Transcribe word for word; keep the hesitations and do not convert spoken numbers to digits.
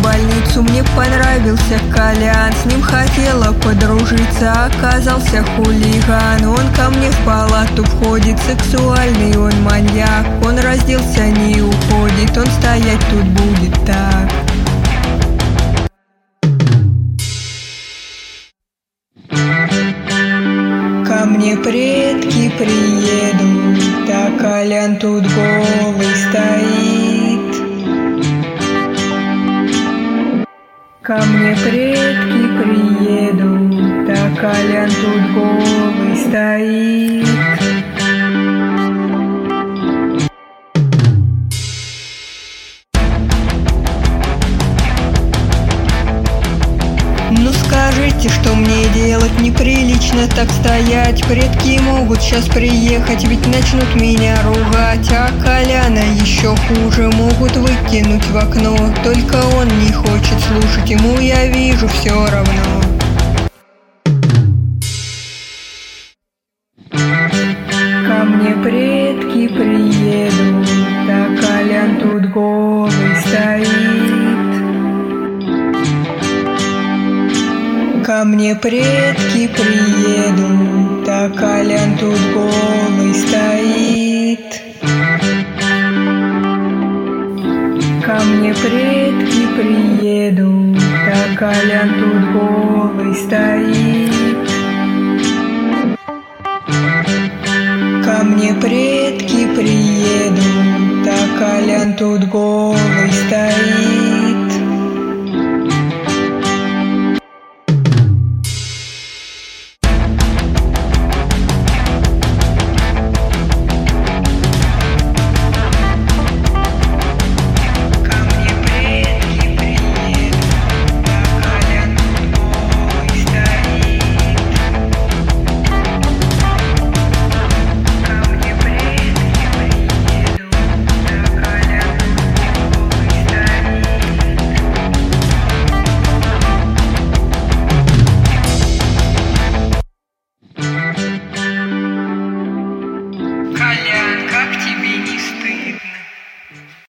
больницу, мне понравился Колян. С ним хотела подружиться, оказался хулиган. Он ко мне в палату входит, сексуальный он маньяк. Он разделся, не уходит, он стоять тут будет так. Ко мне предки приедут, а Колян тут голый стоит. Ко мне предки приедут, а Колян тут голый стоит. Ну скажите, что мне делать? Неприлично так стоять. Предки могут сейчас приехать, ведь начнут меня ругать. А Коляна еще хуже могут выкинуть в окно. Только он не хочет слушать, ему я вижу все равно. Ко мне предки приедут, а Колян тут голый стоит. Ко мне предки приедут, а Колян тут голый стоит. Ко мне предки приедут, а Колян тут голый стоит. Ко мне предки приедут, а Колян тут голый стоит.